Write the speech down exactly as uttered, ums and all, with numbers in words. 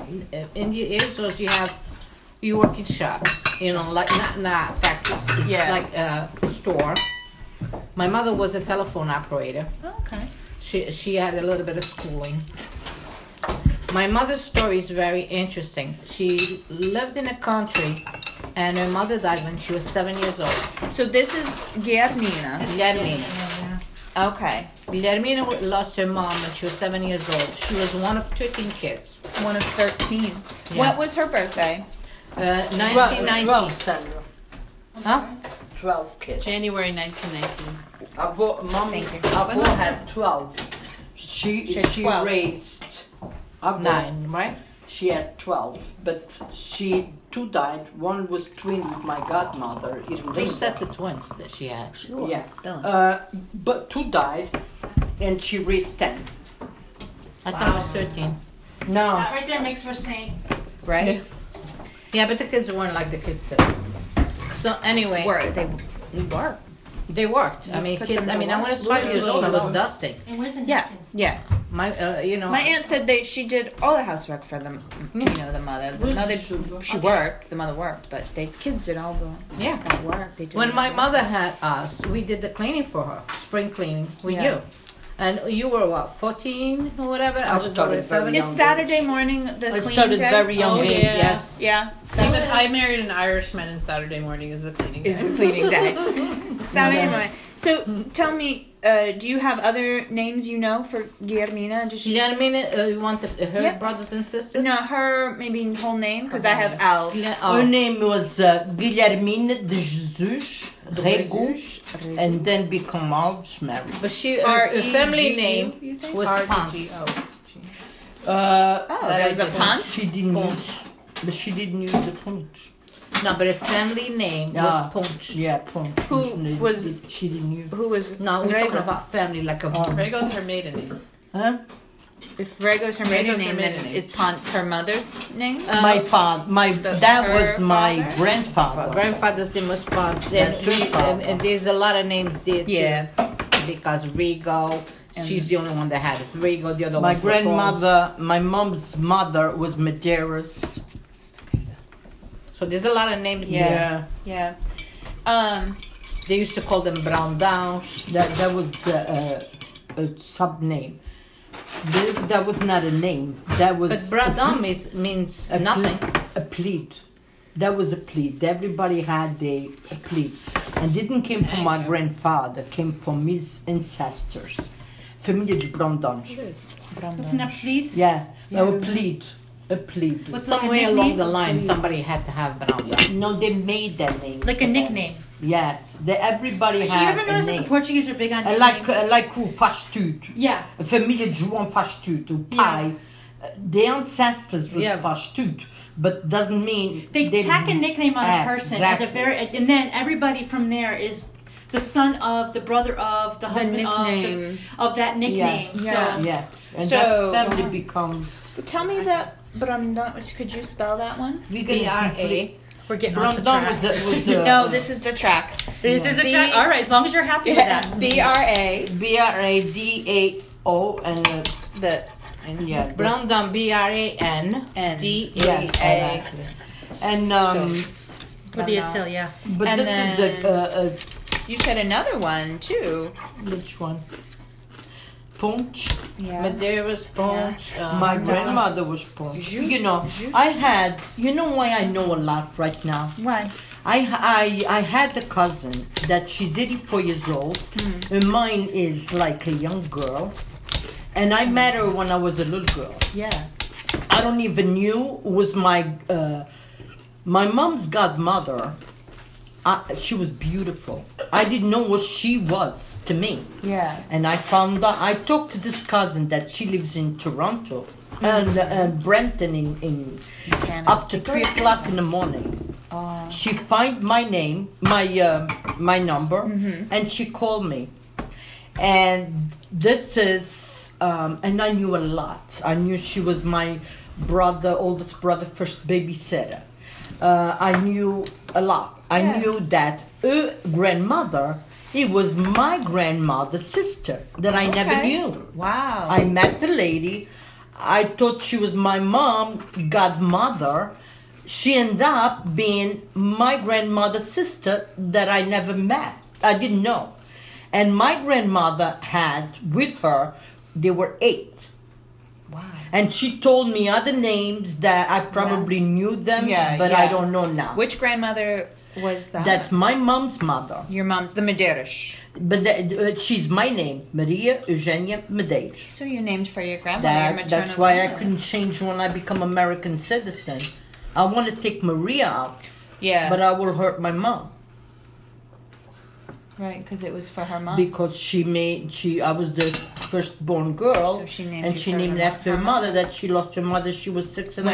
in the Azores you have you work in shops, you know, like not not factories. It's Yeah. like a store. My mother was a telephone operator. Okay. She she had a little bit of schooling. My mother's story is very interesting. She lived in a country, and her mother died when she was seven years old. So this is Guillermina. Guillermina. Okay. Guillermina lost her mom when she was seven years old. She was one of thirteen kids. One of thirteen. Yeah. What was her birthday? Uh, nineteen ninety. twelve, Sandra. Huh? twelve kids. January nineteen nineteen. Avo, mommy, Thank you. Avo had twelve. She, She had she twelve. raised Avo. Nine, right? She had twelve, but she two died. One was twin with my godmother. Two Irlinda. sets of twins that she had. Yes. Spelling. Uh, but two died, and she raised ten. I thought it was thirteen. No. That right there makes her saint. Right? Yeah, but the kids weren't like the kids today. So anyway, Were they were. they worked. I mean, put kids. them I to mean, I work. was five years old. I was dusting. And where's the Yeah. napkins? Yeah. My, uh, you know, My aunt said that she did all the housework for them. You know, the mother. The mother she worked. The mother worked, but the kids did all the Yeah. all the work. They did When all my the mother had us, we did the cleaning for her, spring cleaning with Yeah. you. And you were what, fourteen or whatever? I, I was started already seven. very Is young Saturday age. morning the I cleaning started day? very young Oh, age. yeah. Yes. Yeah. Even I married an Irishman, and Saturday morning is the cleaning Is day. the cleaning day. Saturday Yes. morning. So tell me, uh, do you have other names you know for Guillermina? Does she? Guillermina, uh, you want the, her Yep. brothers and sisters? No, her maybe whole name because I have Alf. Guille- Her oh. name was uh, Guilhermina de Jesus Rego, and then become Alves married. But she, her, her family R E G U, name you think? was R D G Ponce. O. Uh, Oh, That there I was a did. Ponce. she didn't Punch. use, but she didn't use the punch. No, but her family name Ah. was Ponce. Yeah, punch. Who She- was- she didn't use? Who was No, we're Rego? talking about family, like a. Oh. Rego's her maiden name. Huh? If Rego's her maiden Rego's her name, maiden then name. is Ponce her mother's name? Uh, my father, my that her was my father? grandfather. grandfather's name was Ponce, and, That's his we, father. and, and there's a lot of names there. too. Yeah. Because Rigo, she's the only one that had it. Rigo, the other My one. grandmother, my mom's mother was Medeiros. So there's a lot of names there. Yeah. Um. They used to call them brown downs. That that was uh, a, a sub name. That, that was not a name. That was But brown down means, means a nothing. ple- a pleat. That was a pleat. Everybody had a, a pleat, and didn't came from my grandfather. Came from his ancestors. Família de Brandões. What's an pleat? Yeah, a pleat. A pleat. What's like a Somewhere along nickname? the line, somebody had to have brown down. No, they made that name. Like a nickname. Yes, they, everybody You had ever a notice that name. the Portuguese are big on Uh, nicknames? like uh, like who faz tudo. Yeah. A família de João faz tudo. O pai, uh, the ancestors was Yeah. faz tudo, but doesn't mean They, tack a nickname on a Ah, person at the exactly. very, and then everybody from there is the son of, the brother of, the husband of, nickname. the, of that nickname. Yeah. So Yeah, and So- that family becomes. Tell me that Brandon. Could you spell that one? We B R A. We're getting off the Brandon track. was a, was a, No, this is the track. this is a B- track. All right, as long as you're happy with that. B R A. B R A D A O and uh, The yeah, the- Brown down, B R A N N. D yeah, A. exactly. And um, With the Itzel, yeah. but And this then- is a, a, a You said another one too. which one? Punch. Yeah. Medeiros, Ponce. Uh, My grandmother was Punch. You know, I had. You know why I know a lot right now. Why? I, I, I had a cousin that she's eighty-four years old, and mine is like a young girl, and I met her when I was a little girl. Yeah. I don't even knew it was my uh, my mom's godmother. Uh, she was beautiful. I didn't know what she was to me, Yeah. and I found out. I talked to this cousin that she lives in Toronto and and Brampton in, in Canada. up to three o'clock in the morning. Oh. She find my name, my uh, my number, Mm-hmm. and she called me. And this is, um, and I knew a lot. I knew she was my brother, oldest brother, first babysitter. Uh, I knew a lot. I Yeah. knew that her grandmother, it was my grandmother's sister that I never Okay. knew. Wow. I met the lady. I thought she was my mom, godmother. She ended up being my grandmother's sister that I never met. I didn't know. And my grandmother had with her, they were eight. Wow. And she told me other names that I probably knew them, Yeah, but yeah. I don't know now. Which grandmother was that? That's my mom's mother. your mom's, the Medeiros. But that, uh, she's my name, Maria Eugenia Medeiros. So you're named for your grandmother, your That, maternal that's why I grandmother. couldn't change when I become American citizen. I want to take Maria out, Yeah. but I will hurt my mom right, because it was for her mom. because she made she. I was the firstborn girl, So she named and you she for named her mo- after her her mother that she lost her mother. She was six and a